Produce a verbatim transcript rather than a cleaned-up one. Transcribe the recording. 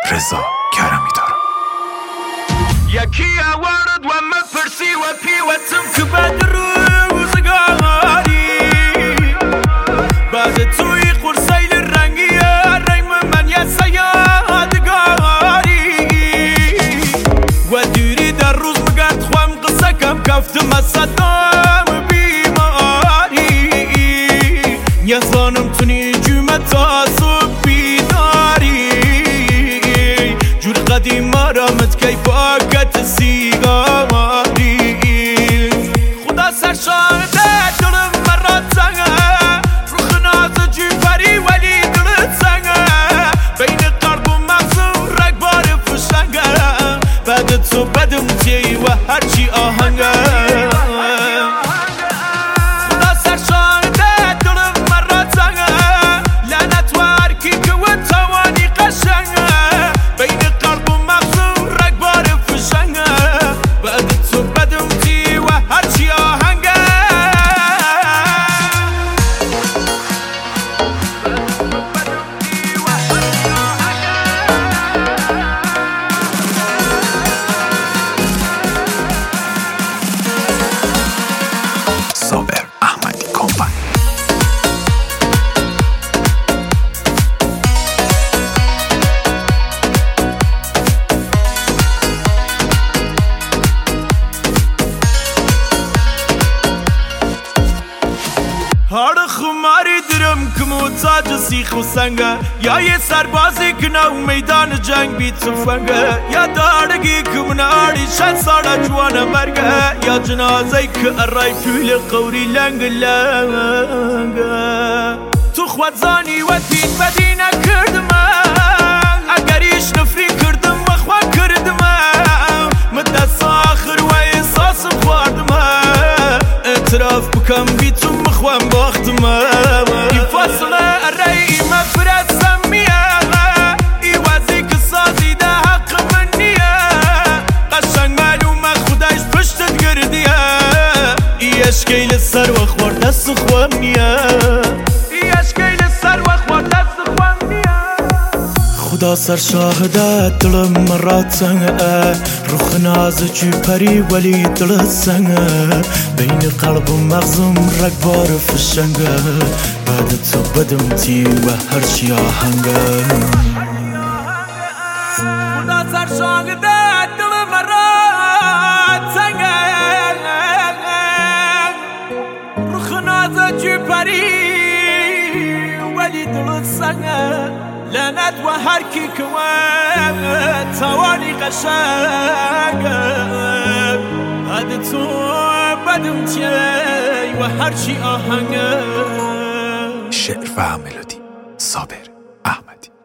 رضا کرمی دارم. یکی اوارد و مپرسی و پیوتم که بعد روزگاری بعد توی قرصیل رنگی ریم من یه سیادگاری و دیری در روز مگرد خوام قصه کم کفتم از صدام بیماری یه زانم تونی جمعه تا صبح بیداری جور قدیم آرامت کی پاکت سیگاری خدا سر شاهده دلم مرات زنگه روخ ناز جیفری ولی دلت زنگه بین قلب و مغزم رگبار فشنگه بعد تو بدم تی و هرچی آهنگه صابر احمدی کمپانی. هر خماری درم که محتاج سیخ و سنگه یا یه سربازی که نو میدان جنگ بی تفنگه یا دارگی که مناری شد سالا جوانه مرگه یا جنازه که ارای توی قوری لنگ لنگه تو خوادزانی و تین بدی نکردم اگریش نفری کردم و خواه کردم مدست آخر و احساسم خواردم اعتراف بکم بی تو مخوام باختم این فاصله ارئی مفرستم میه ای وزی که سازی ده حق من نیه قشنگ معلومه خودش پشتت گردیه ای اشکیل سر و خوار دست خوام نیه ای اشکیل سر و خوار دست خوام نیه خدا سر شاهده دلم مرات زنگه روخ ناز چی پری ولی دلت زنگه بین قلب و مغزم رگبار فشنگه بعد تو بدم تی و هرچی آهنگه خدا سر شاهده دلم مرات زنگه روخ ناز چی پری ولی دلت زنگه لعنت و هر کی که توانی قشنگه بعد تو بدم تی و هرچی آهنگه. شعر و ملودی صابر احمدی.